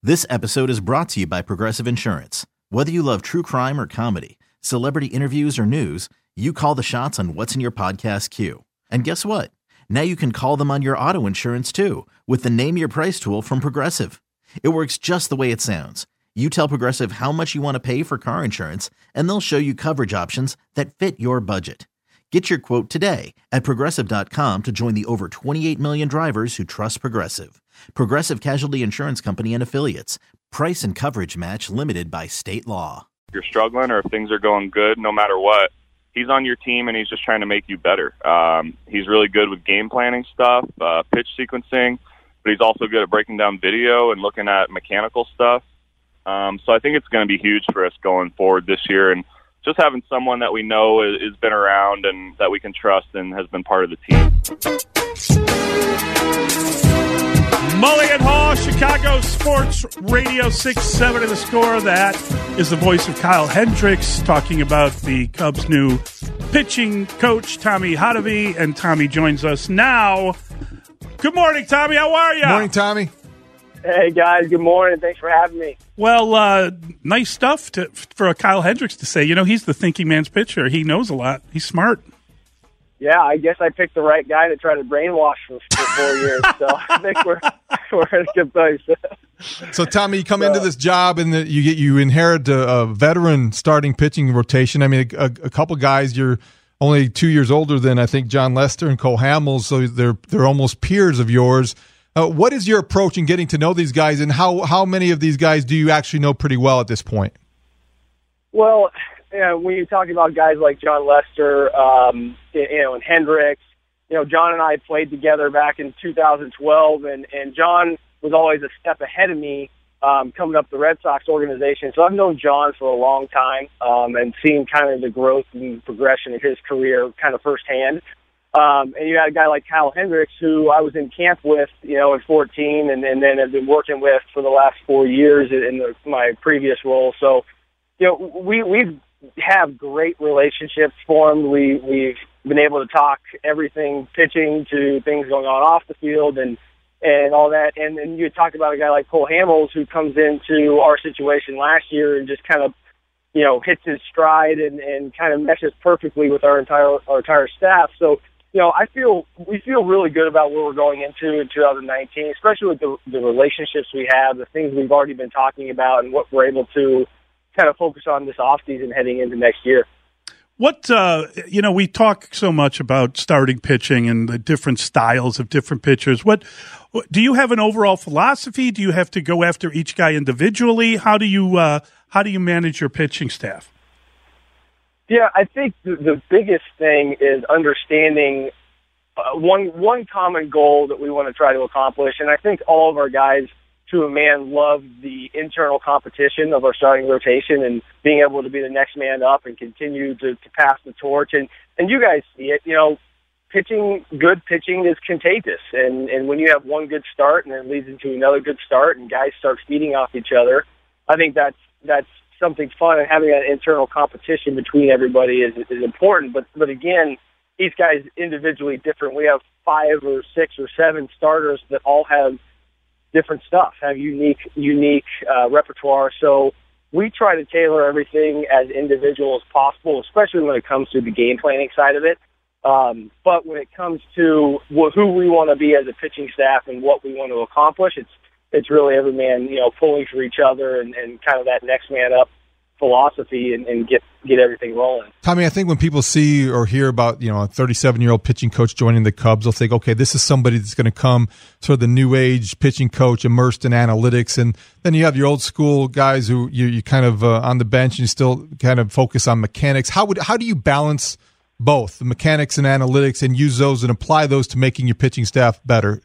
This episode is brought to you by Progressive Insurance. Whether you love true crime or comedy, celebrity interviews or news, you call the shots on what's in your podcast queue. And guess what? Now you can call them on your auto insurance too with the Name Your Price tool from Progressive. It works just the way it sounds. You tell Progressive how much you want to pay for car insurance, and they'll show you coverage options that fit your budget. Get your quote today at Progressive.com to join the over 28 million drivers who trust Progressive. Progressive Casualty Insurance Company and Affiliates. Price and coverage match limited by state law. If you're struggling or if things are going good, no matter what, he's on your team and he's just trying to make you better. He's really good with game planning stuff, pitch sequencing, but he's also good at breaking down video and looking at mechanical stuff. So I think it's going to be huge for us going forward this year, and just having someone that we know has been around and that we can trust and has been part of the team. Mulligan Hall, Chicago Sports Radio 6-7 in the score. That is the voice of Kyle Hendricks talking about the Cubs' new pitching coach, Tommy Hotovy, and Tommy joins us now. Good morning, Tommy. How are you? Morning, Tommy. Hey, guys. Good morning. Thanks for having me. Well, nice stuff for Kyle Hendricks to say. You know, he's the thinking man's pitcher. He knows a lot. He's smart. Yeah, I guess I picked the right guy to try to brainwash for 4 years. So I think we're in a good place. So, Tommy, you come into this job and you inherit a veteran starting pitching rotation. I mean, a couple guys you're only 2 years older than, I think, John Lester and Cole Hamels, so they're almost peers of yours. What is your approach in getting to know these guys, and how many of these guys do you actually know pretty well at this point? Well, when you're talking about guys like John Lester, and Hendricks, John and I played together back in 2012, and John was always a step ahead of me coming up the Red Sox organization. So I've known John for a long time and seen kind of the growth and progression of his career kind of firsthand. And you had a guy like Kyle Hendricks, who I was in camp with, in 14, and then have been working with for the last 4 years in my previous role. So, we have great relationships formed. We've been able to talk everything pitching to things going on off the field and all that. And you talk about a guy like Cole Hamels, who comes into our situation last year and just kind of, hits his stride and kind of meshes perfectly with our entire staff. So, we feel really good about where we're going into in 2019, especially with the relationships we have, the things we've already been talking about, and what we're able to kind of focus on this offseason heading into next year. What, we talk so much about starting pitching and the different styles of different pitchers. What do you have an overall philosophy? Do you have to go after each guy individually? How do you manage your pitching staff? Yeah, I think the biggest thing is understanding one common goal that we want to try to accomplish, and I think all of our guys, to a man, love the internal competition of our starting rotation and being able to be the next man up and continue to pass the torch. And you guys see it, good pitching is contagious. And when you have one good start and then it leads into another good start and guys start feeding off each other, I think that's something fun, and having that internal competition between everybody is important. But again, each guy's individually different. We have 5 or 6 or 7 starters that all have different stuff, have unique repertoire. So we try to tailor everything as individual as possible, especially when it comes to the game planning side of it. But when it comes to who we want to be as a pitching staff and what we want to accomplish, it's really every man, pulling for each other and kind of that next man up philosophy and get everything rolling. Tommy, I think when people see or hear about, a 37-year-old pitching coach joining the Cubs, they'll think, okay, this is somebody that's going to come sort of the new age pitching coach immersed in analytics. And then you have your old school guys who you kind of on the bench and you still kind of focus on mechanics. How do you balance both the mechanics and analytics and use those and apply those to making your pitching staff better?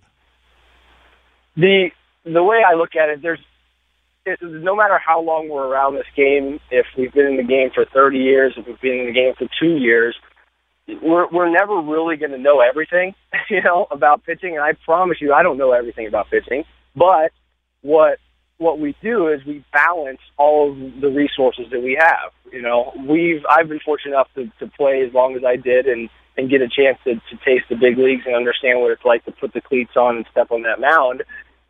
The way I look at it, no matter how long we're around this game, if we've been in the game for 30 years, if we've been in the game for 2 years, we're never really going to know everything, about pitching. And I promise you, I don't know everything about pitching. But what we do is we balance all of the resources that we have. I've been fortunate enough to play as long as I did and get a chance to taste the big leagues and understand what it's like to put the cleats on and step on that mound.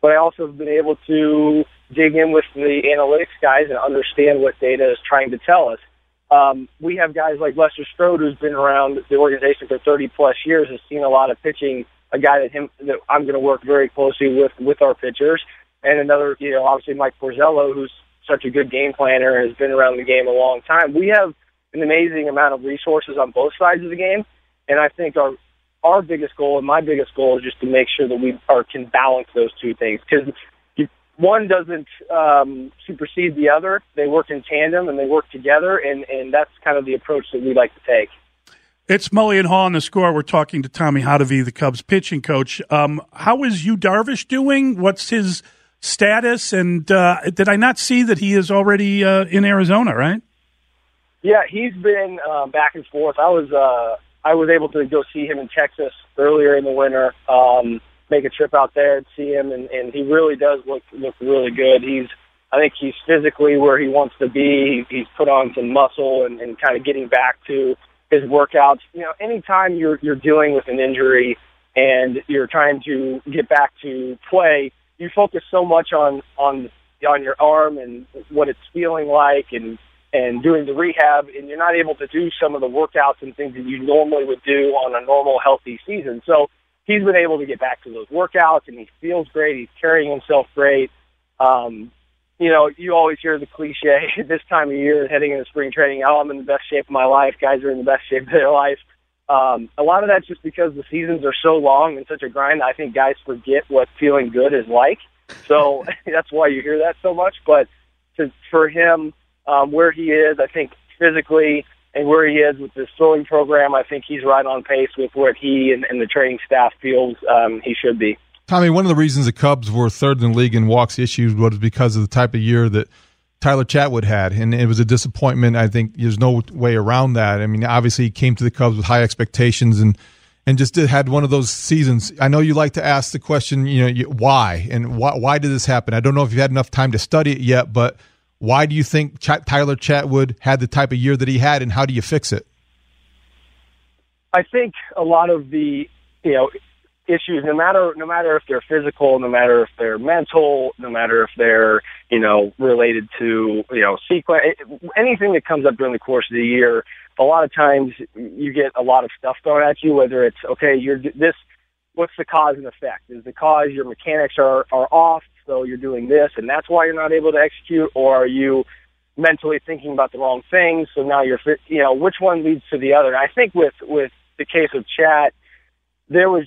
but I also have been able to dig in with the analytics guys and understand what data is trying to tell us. We have guys like Lester Strode, who's been around the organization for 30-plus years, has seen a lot of pitching, a guy that I'm going to work very closely with our pitchers, and another, obviously Mike Porzello, who's such a good game planner and has been around the game a long time. We have an amazing amount of resources on both sides of the game, and I think our biggest goal and my biggest goal is just to make sure that we can balance those two things, because one doesn't supersede the other. They work in tandem and they work together, and that's kind of the approach that we like to take. It's Mully and Haugh on The Score. We're talking to Tommy Hotovy, the Cubs pitching coach. How is Yu Darvish doing? What's his status? And did I not see that he is already in Arizona, right? Yeah, he's been back and forth. I was able to go see him in Texas earlier in the winter, make a trip out there and see him, and he really does look really good. I think he's physically where he wants to be. He's put on some muscle and kind of getting back to his workouts. Anytime you're dealing with an injury and you're trying to get back to play, you focus so much on your arm and what it's feeling like and doing the rehab, and you're not able to do some of the workouts and things that you normally would do on a normal, healthy season. So he's been able to get back to those workouts, and he feels great. He's carrying himself great. You always hear the cliche this time of year, heading into spring training, I'm in the best shape of my life. Guys are in the best shape of their life. A lot of that's just because the seasons are so long and such a grind. I think guys forget what feeling good is like. So that's why you hear that so much. But for him, where he is, I think physically, and where he is with this throwing program, I think he's right on pace with what he and the training staff feels he should be. Tommy, one of the reasons the Cubs were third in the league in walks issued was because of the type of year that Tyler Chatwood had, and it was a disappointment. I think there's no way around that. I mean, obviously he came to the Cubs with high expectations and just had one of those seasons. I know you like to ask the question, why? And why did this happen? I don't know if you've had enough time to study it yet, but why do you think Tyler Chatwood had the type of year that he had, and how do you fix it? I think a lot of the issues, no matter if they're physical, no matter if they're mental, no matter if they're related to sequence, anything that comes up during the course of the year, a lot of times you get a lot of stuff thrown at you. Whether it's what's the cause and effect? Is the cause your mechanics are off? So you're doing this, and that's why you're not able to execute, or are you mentally thinking about the wrong things? So now which one leads to the other? And I think with the case of Chat, there was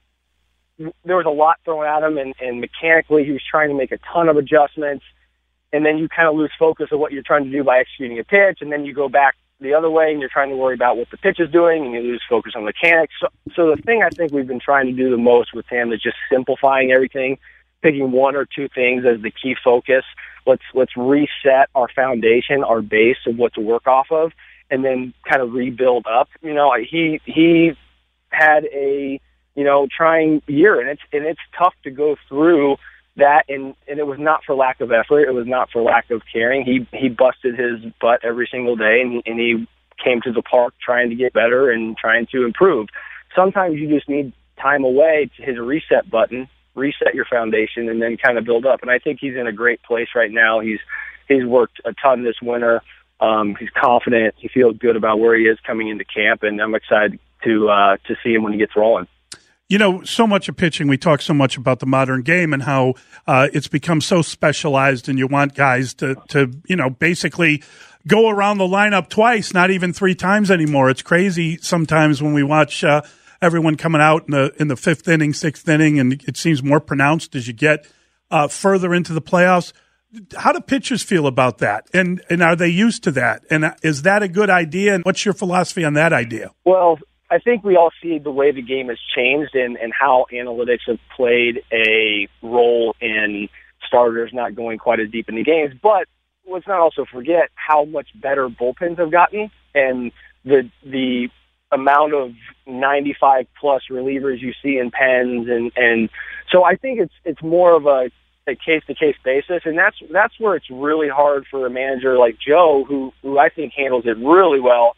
a lot thrown at him, and mechanically he was trying to make a ton of adjustments, and then you kind of lose focus of what you're trying to do by executing a pitch, and then you go back the other way, and you're trying to worry about what the pitch is doing, and you lose focus on mechanics. So the thing I think we've been trying to do the most with him is just simplifying everything, picking one or two things as the key focus. Let's reset our foundation, our base of what to work off of, and then kind of rebuild up. He had a trying year, and it's tough to go through that, and it was not for lack of effort. It was not for lack of caring. He busted his butt every single day, and he came to the park trying to get better and trying to improve. Sometimes you just need time away to hit a reset button, reset your foundation, and then kind of build up. And I think he's in a great place right now. He's worked a ton this winter. He's confident. He feels good about where he is coming into camp, and I'm excited to see him when he gets rolling. So much of pitching, we talk so much about the modern game and how it's become so specialized, and you want guys to basically go around the lineup twice, not even three times anymore. It's crazy sometimes when we watch everyone coming out in the fifth inning, sixth inning, and it seems more pronounced as you get further into the playoffs. How do pitchers feel about that? And are they used to that? And is that a good idea? And what's your philosophy on that idea? Well, I think we all see the way the game has changed and how analytics have played a role in starters not going quite as deep in the games. But let's not also forget how much better bullpens have gotten, and the amount of 95-plus relievers you see in pens. And so I think it's more of a case-to-case basis, and that's where it's really hard for a manager like Joe, who I think handles it really well,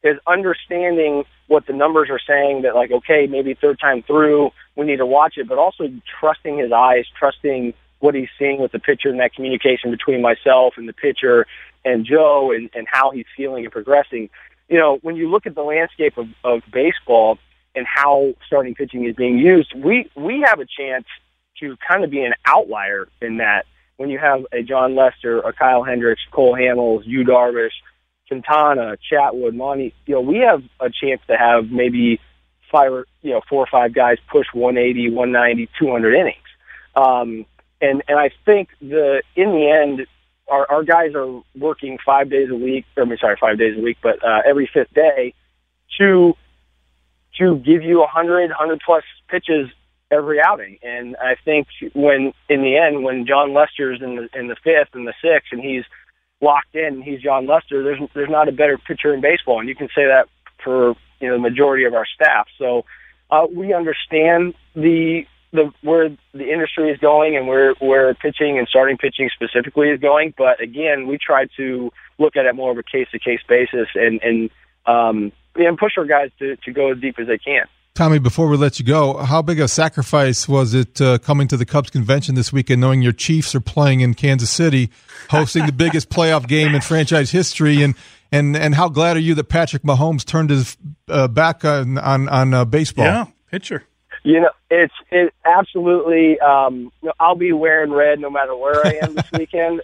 is understanding what the numbers are saying, that like, okay, maybe third time through, we need to watch it, but also trusting his eyes, trusting what he's seeing with the pitcher and that communication between myself and the pitcher and Joe and how he's feeling and progressing. You know, when you look at the landscape of baseball and how starting pitching is being used, we have a chance to kind of be an outlier in that. When you have a John Lester, a Kyle Hendricks, Cole Hamels, Yu Darvish, Quintana, Chatwood, Monty, you know, we have a chance to have maybe 4 or 5 guys push 180, 190, 200 innings. And I think in the end, our guys are working 5 days a week, but every fifth day to give you 100 plus pitches every outing. And I think in the end, when John Lester's in the fifth and the sixth and he's locked in, he's John Lester, there's not a better pitcher in baseball. And you can say that for, you know, the majority of our staff. So we understand where the industry is going and where pitching and starting pitching specifically is going. But again, we try to look at it more of a case-to-case basis and push our guys to go as deep as they can. Tommy, before we let you go, how big a sacrifice was it coming to the Cubs convention this weekend, knowing your Chiefs are playing in Kansas City, hosting the biggest playoff game in franchise history, and how glad are you that Patrick Mahomes turned his back on baseball? Yeah, pitcher. You know, it's absolutely. I'll be wearing red no matter where I am this weekend.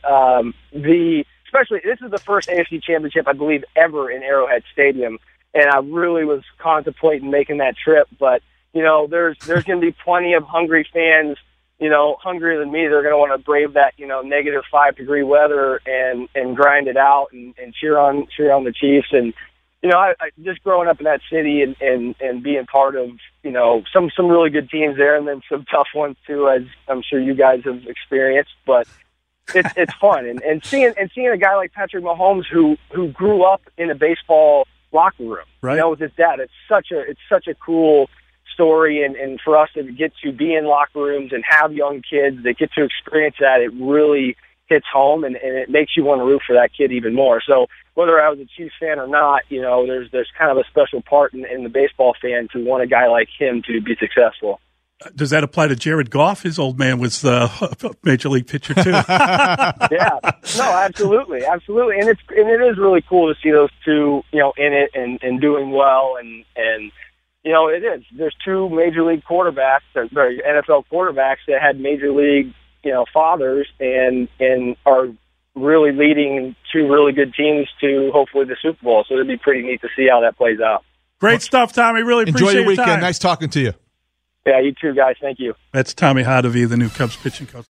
Especially this is the first AFC Championship I believe ever in Arrowhead Stadium. And I really was contemplating making that trip, but you know, there's going to be plenty of hungry fans, you know, hungrier than me. They're going to want to brave that, you know, negative -5-degree weather and grind it out and cheer on the Chiefs. And you know, I just growing up in that city and being part of, you know, some really good teams there, and then some tough ones too, as I'm sure you guys have experienced. But it's fun and seeing a guy like Patrick Mahomes who grew up in a baseball locker room, right? You know, with his dad. It's such a cool story, and for us to get to be in locker rooms and have young kids that get to experience that, it really hits home, and it makes you want to root for that kid even more. So whether I was a Chiefs fan or not, you know, there's kind of a special part in the baseball fan to want a guy like him to be successful. Does that apply to Jared Goff? His old man was the major league pitcher too. Yeah, no, absolutely, and it is really cool to see those two, you know, in it and doing well, and you know, it is. There's 2 major league quarterbacks, NFL quarterbacks that had major league, you know, fathers, and are really leading 2 really good teams to hopefully the Super Bowl. So it'd be pretty neat to see how that plays out. Great stuff, Tommy. Really appreciate Enjoy your weekend. Time. Nice talking to you. Yeah, you too, guys. Thank you. That's Tommy Hottovy, the new Cubs pitching coach.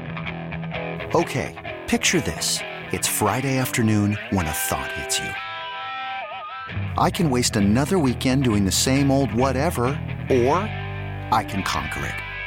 Okay, picture this. It's Friday afternoon when a thought hits you. I can waste another weekend doing the same old whatever, or I can conquer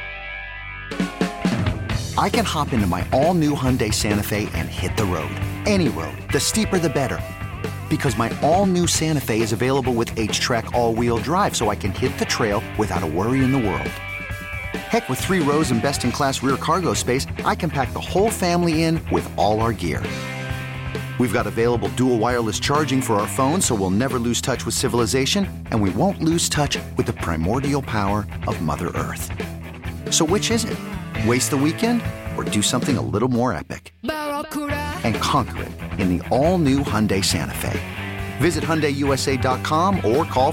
it. I can hop into my all-new Hyundai Santa Fe and hit the road. Any road. The steeper, the better. Because my all-new Santa Fe is available with H-Track all-wheel drive, so I can hit the trail without a worry in the world. Heck, with 3 rows and best-in-class rear cargo space, I can pack the whole family in with all our gear. We've got available dual wireless charging for our phones, so we'll never lose touch with civilization, and we won't lose touch with the primordial power of Mother Earth. So which is it? Waste the weekend or do something a little more epic? And conquer it in the all-new Hyundai Santa Fe. Visit HyundaiUSA.com or call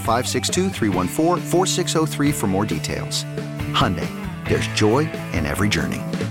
562-314-4603 for more details. Hyundai, there's joy in every journey.